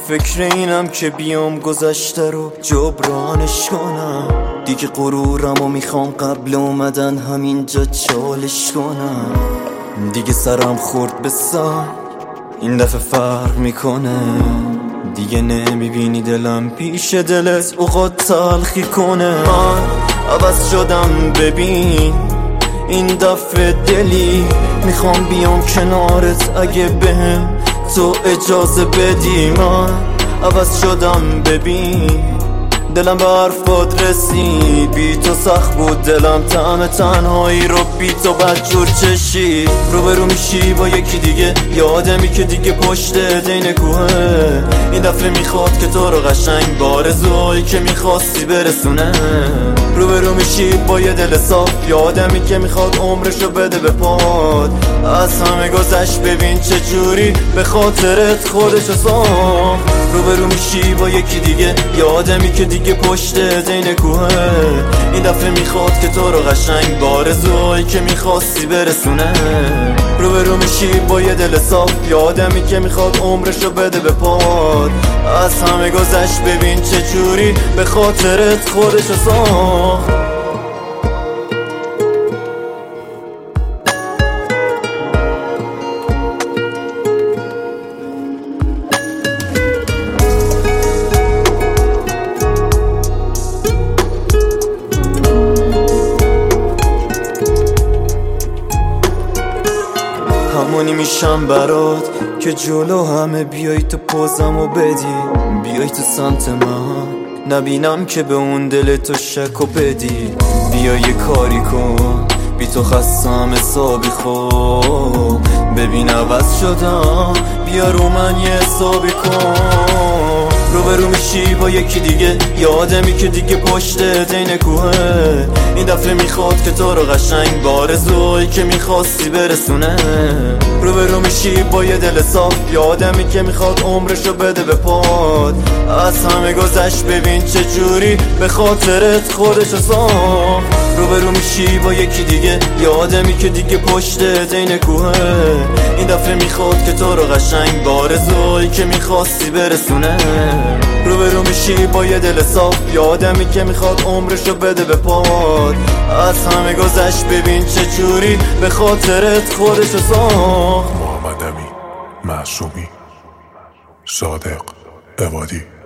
فکر اینم که بیام گذشته رو جبرانش کنم. دیگه غرورم و میخوام قبل اومدن همینجا چالش کنم. دیگه سرم خورد به سر، این دفعه فرق میکنه. دیگه نمیبینی دلم پیش دلت اوقات تلخی کنه. من عوض شدم ببین این دفعه دلی، میخوام بیام کنارت اگه بهم تو اجازه بدی. من عوض شدم ببین، دلم به حرفات رسید. بی تو سخت بود دلم، طعم تنهایی رو بی تو بدجور چشید. روبرو میشی با یکی دیگه، یه آدمی که دیگه پشت دین کوهه. این دفعه میخواد که تو رو قشنگ با آرزوهایی که میخواستی برسونه. روبرو میشی با یه دل صاف، یه آدمی که میخواد عمرشو بده به پاد. از همه گذشت ببین چه جوری به خاطرت خودشو ساخت. روبرو میشی با یکی دیگه، یه آدمی که دیگه پشت دین کوهه. این دفعه میخواد که تو رو قشنگ با آرزوهایی که میخواستی برسونه. روبرو میشی با یه دل صاف، یه آدمی که میخواد عمرشو بده به پاد. از همه گذشت ببین چه جوری به خاطرت خودشو ساخت. همونی میشم برات که جلو همه بیای تو پوزمو بدی. بیای تو سمت من نبینم که به اون دل تو شک و بدی. بیای یه کاری کن بی تو خستم حسابی خوب. ببین عوض شدم، بیا رو من یه حسابی کن. روبرو میشی با یکی دیگه، یه آدمی که دیگه پشت دین کوهه. این دفعه میخواد که تو رو قشنگ با آرزوهایی که میخواستی برسونه. روبرو میشی با یه دل صاف، یه آدمی که میخواد عمرشو بده به پاد. از همه گذشت ببین چه جوری به خاطرت خودشو ساخت. روبرو میشی با یکی دیگه، یه آدمی که دیگه پشت دین کوهه. این دفعه میخواد که تو رو قشنگ با آرزوهایی که میخواستی برسونه. روبرو میشی با یه دل صاف، یه آدمی که میخواد عمرشو بده به پاد. از همه گذشت ببین چه جوری به خاطرت خودشو ساخت. محمد امین، معصومی، صادق، عبادی.